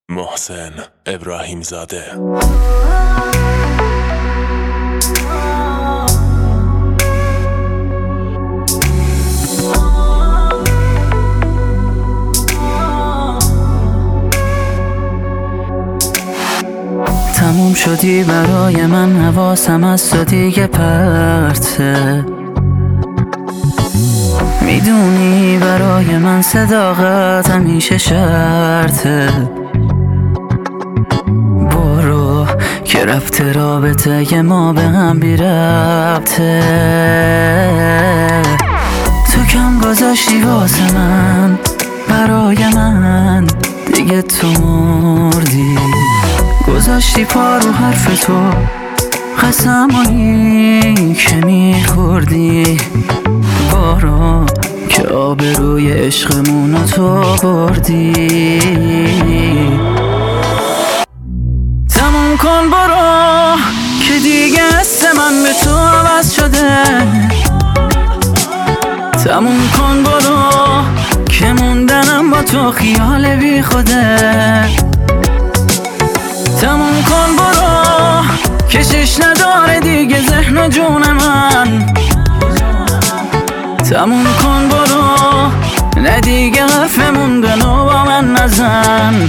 محسن ابراهیم زاده. تموم شدی برای من، حواسم از تو دیگه پرته. میدونی برای من صداقت همیشه شرطه. برو که رفت رابطه ما به هم بی ربطه. تو کم گذاشتی واسه من، برای من دیگه تو مردی. گذاشتی پا رو حرف تو، قسمایی که میخوردی. بارا که آبروی عشقمونو تو بردی. تموم کن برو که دیگه حس من به تو عوض شده. تموم کن برو که موندنم با تو خیال بی خوده. تموم کن برو کشش نداره دیگه ذهن و جون من. تموم کن برو نه دیگه حرف موندن و با من نزن.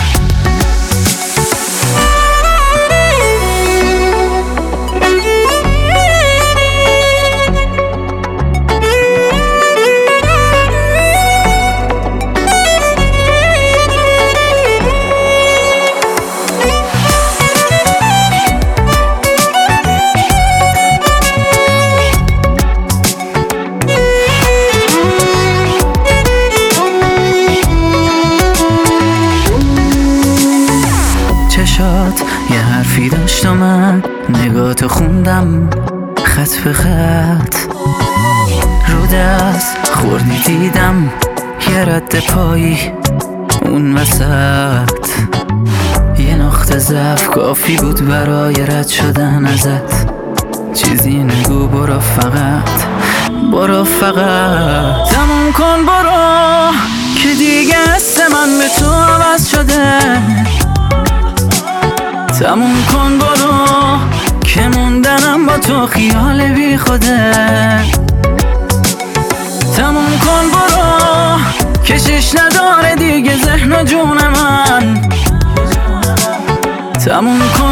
چشات یه حرفی داشت و من نگاتو خوندم خط به خط. رو دست خوردی دیدم یه رد پایی اون وسط. یه نقطه ضعف کافی بود برای رد شدن ازت. چیزی نگو برو فقط، برو فقط. تموم کن برو که دیگه حس من به تو عوض شده. تموم کن برو که موندنم با تو خیال بی خوده. تموم کن برو کشش نداره دیگه ذهن و جون من. تموم کن